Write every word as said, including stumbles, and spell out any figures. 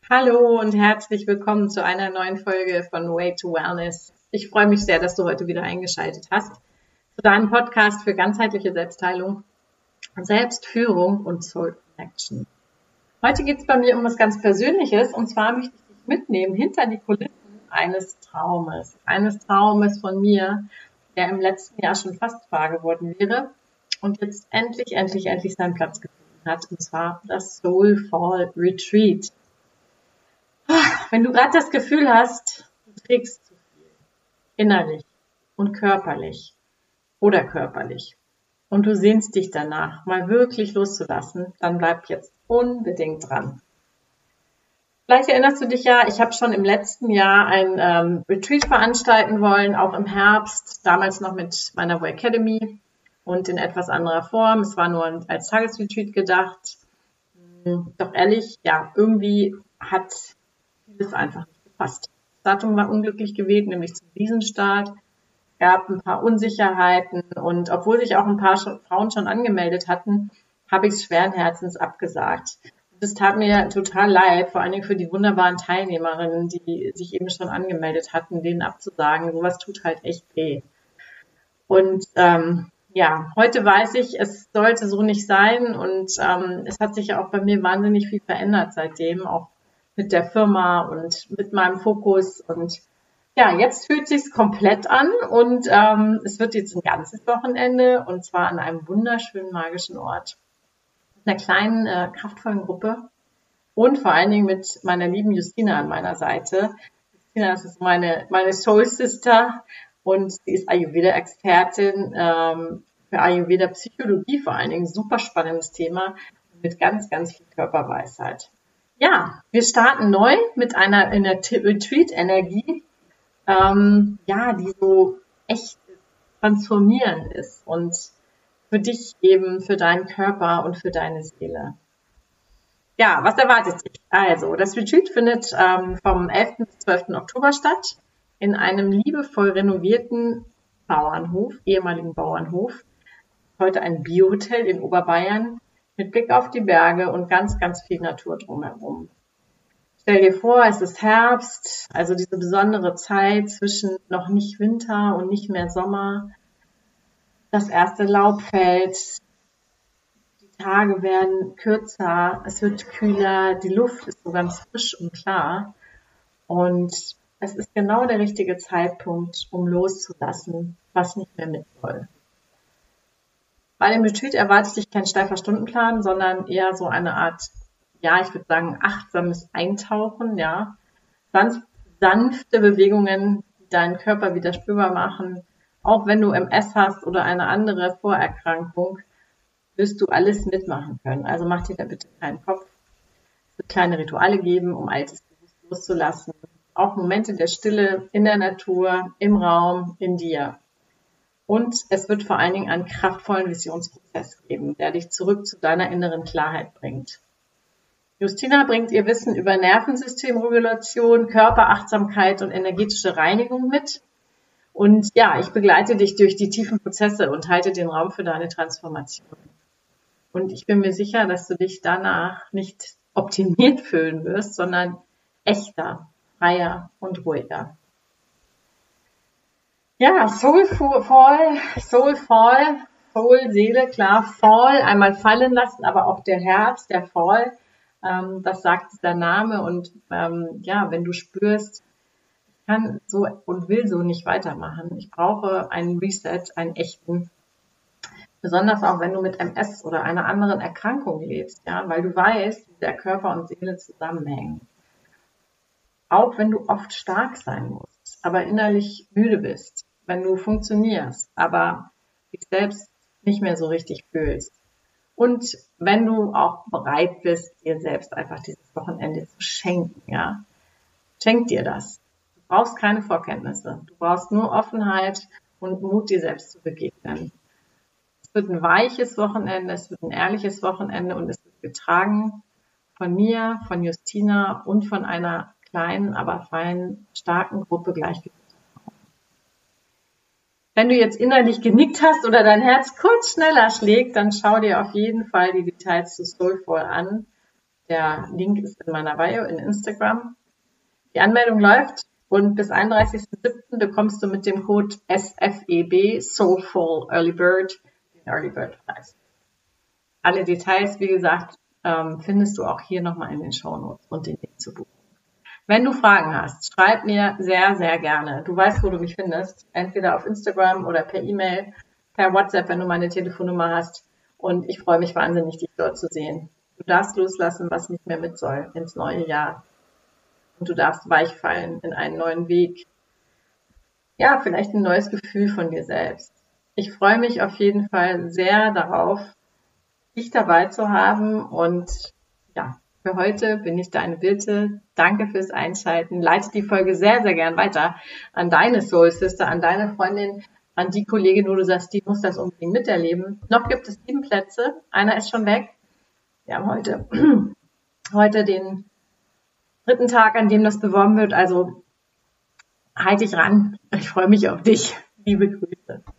Hallo und herzlich willkommen zu einer neuen Folge von Way to Wellness. Ich freue mich sehr, dass du heute wieder eingeschaltet hast zu deinem Podcast für ganzheitliche Selbstheilung, Selbstführung und Soul Connection. Heute geht es bei mir um was ganz Persönliches, und zwar möchte ich dich mitnehmen hinter die Kulissen eines Traumes. Eines Traumes von mir, der im letzten Jahr schon fast wahr geworden wäre und jetzt endlich, endlich, endlich seinen Platz gefunden hat, und zwar das Soulful Retreat. Wenn du gerade das Gefühl hast, du trägst zu viel, innerlich und körperlich oder körperlich, und du sehnst dich danach, mal wirklich loszulassen, dann bleib jetzt unbedingt dran. Vielleicht erinnerst du dich ja, ich habe schon im letzten Jahr ein ähm, Retreat veranstalten wollen, auch im Herbst, damals noch mit meiner Way Academy und in etwas anderer Form. Es war nur als Tagesretreat gedacht. Doch ehrlich, ja, irgendwie hat vieles einfach nicht gepasst. Das Datum war unglücklich gewählt, nämlich zum Riesenstart. Es gab ein paar Unsicherheiten, und obwohl sich auch ein paar Frauen schon angemeldet hatten, habe ich es schweren Herzens abgesagt. Das tat mir total leid, vor allen Dingen für die wunderbaren Teilnehmerinnen, die sich eben schon angemeldet hatten, denen abzusagen. Sowas tut halt echt weh. Und ähm, ja, heute weiß ich, es sollte so nicht sein, und ähm, es hat sich ja auch bei mir wahnsinnig viel verändert seitdem, auch mit der Firma und mit meinem Fokus. Und ja, jetzt fühlt es sich komplett an, und ähm, es wird jetzt ein ganzes Wochenende, und zwar an einem wunderschönen, magischen Ort. Mit einer kleinen, äh, kraftvollen Gruppe und vor allen Dingen mit meiner lieben Justina an meiner Seite. Justina, das ist meine, meine Soul Sister, und sie ist Ayurveda-Expertin ähm, für Ayurveda-Psychologie, vor allen Dingen super spannendes Thema mit ganz, ganz viel Körperweisheit. Ja, wir starten neu mit einer, einer Retreat-Energie, ähm, ja, die so echt transformierend ist und für dich eben, für deinen Körper und für deine Seele. Ja, was erwartet dich? Also, das Retreat findet ähm, vom elften bis zwölften Oktober statt in einem liebevoll renovierten Bauernhof, ehemaligen Bauernhof. Heute ein Biohotel in Oberbayern mit Blick auf die Berge und ganz, ganz viel Natur drumherum. Stell dir vor, es ist Herbst, also diese besondere Zeit zwischen noch nicht Winter und nicht mehr Sommer. Das erste Laub fällt, die Tage werden kürzer, es wird kühler, die Luft ist so ganz frisch und klar. Und es ist genau der richtige Zeitpunkt, um loszulassen, was nicht mehr mit soll. Bei dem Retreat erwartet dich kein steifer Stundenplan, sondern eher so eine Art, ja, ich würde sagen, achtsames Eintauchen, ja. Sanft, sanfte Bewegungen, die deinen Körper wieder spürbar machen. Auch wenn du M S hast oder eine andere Vorerkrankung, wirst du alles mitmachen können. Also mach dir da bitte keinen Kopf. Es wird kleine Rituale geben, um Altes loszulassen. Auch Momente der Stille in der Natur, im Raum, in dir. Und es wird vor allen Dingen einen kraftvollen Visionsprozess geben, der dich zurück zu deiner inneren Klarheit bringt. Justina bringt ihr Wissen über Nervensystemregulation, Körperachtsamkeit und energetische Reinigung mit. Und ja, ich begleite dich durch die tiefen Prozesse und halte den Raum für deine Transformation. Und ich bin mir sicher, dass du dich danach nicht optimiert fühlen wirst, sondern echter, freier und ruhiger. Ja, Soulful, Soulful, Soul, Seele, klar, Fall, einmal fallen lassen, aber auch der Herbst, der Fall, ähm, das sagt der Name. Und ähm, ja, wenn du spürst, ich kann so und will so nicht weitermachen, ich brauche einen Reset, einen echten, besonders auch wenn du mit M S oder einer anderen Erkrankung lebst, ja, weil du weißt, wie der Körper und Seele zusammenhängen. Auch wenn du oft stark sein musst, aber innerlich müde bist, wenn du funktionierst, aber dich selbst nicht mehr so richtig fühlst. Und wenn du auch bereit bist, dir selbst einfach dieses Wochenende zu schenken, ja, schenk dir das. Du brauchst keine Vorkenntnisse. Du brauchst nur Offenheit und Mut, dir selbst zu begegnen. Es wird ein weiches Wochenende, es wird ein ehrliches Wochenende, und es wird getragen von mir, von Justina und von einer kleinen, aber feinen, starken Gruppe gleichgesinnter Frauen. Wenn du jetzt innerlich genickt hast oder dein Herz kurz schneller schlägt, dann schau dir auf jeden Fall die Details zu Soulful an. Der Link ist in meiner Bio in Instagram. Die Anmeldung läuft und bis einunddreißigsten siebten bekommst du mit dem Code S F E B, Soulful Early Bird, den Early Bird Preis. Alle Details, wie gesagt, findest du auch hier nochmal in den Shownotes und den Link zu buchen. Wenn du Fragen hast, schreib mir sehr, sehr gerne. Du weißt, wo du mich findest. Entweder auf Instagram oder per E-Mail, per WhatsApp, wenn du meine Telefonnummer hast. Und ich freue mich wahnsinnig, dich dort zu sehen. Du darfst loslassen, was nicht mehr mit soll ins neue Jahr. Und du darfst weichfallen in einen neuen Weg. Ja, vielleicht ein neues Gefühl von dir selbst. Ich freue mich auf jeden Fall sehr darauf, dich dabei zu haben. Und ja, für heute bin ich deine Birte. Danke fürs Einschalten. Leite die Folge sehr, sehr gern weiter an deine Soul Sister, an deine Freundin, an die Kollegin, wo du sagst, die muss das unbedingt miterleben. Noch gibt es sieben Plätze. Einer ist schon weg. Wir haben heute, heute den dritten Tag, an dem das beworben wird. Also halt dich ran. Ich freue mich auf dich. Liebe Grüße.